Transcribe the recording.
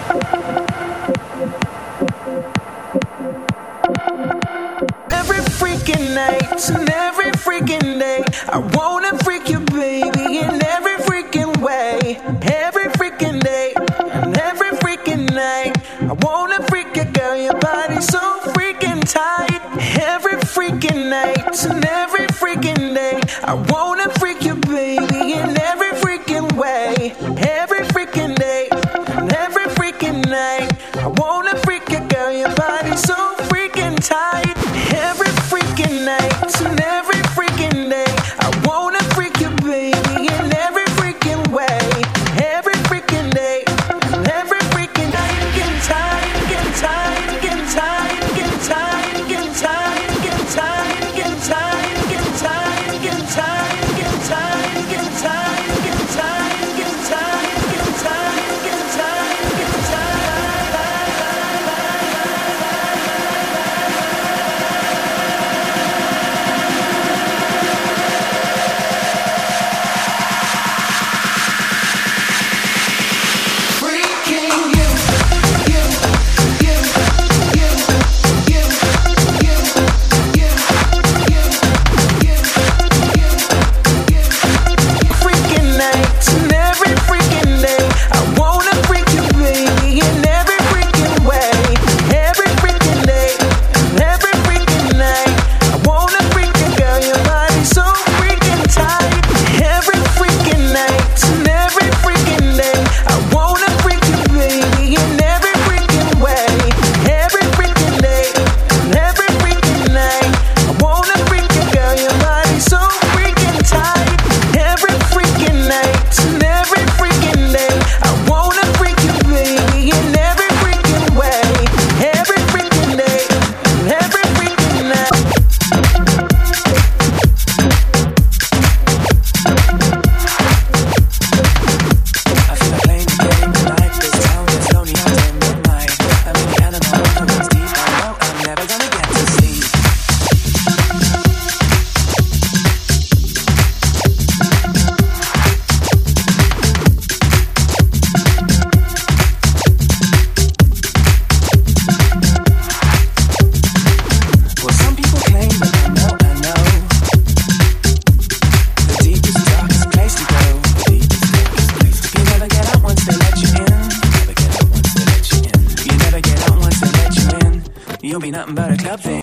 Every freaking night and every freaking day, I wanna freak you, baby, in every freaking way. Every freaking day and every freaking night, I wanna freak you, girl, your body's so freaking tight. Every freaking night and every freaking day, I wanna freak you, baby, in every freaking way. Every freaking day and every freaking night, I wanna freak you, girl, your body's so freaking tight. Every freaking night and every freaking day, I wanna freak you, baby, in every freaking way. Every freaking day and every freaking night, getting tired, getting tired, getting tired, getting tired, getting tired, getting tired, getting tired, getting tired, getting tired, getting tired, getting tired, getting tired, getting tired, getting tired, getting tired, getting tired. You'll be nothing but a club thing.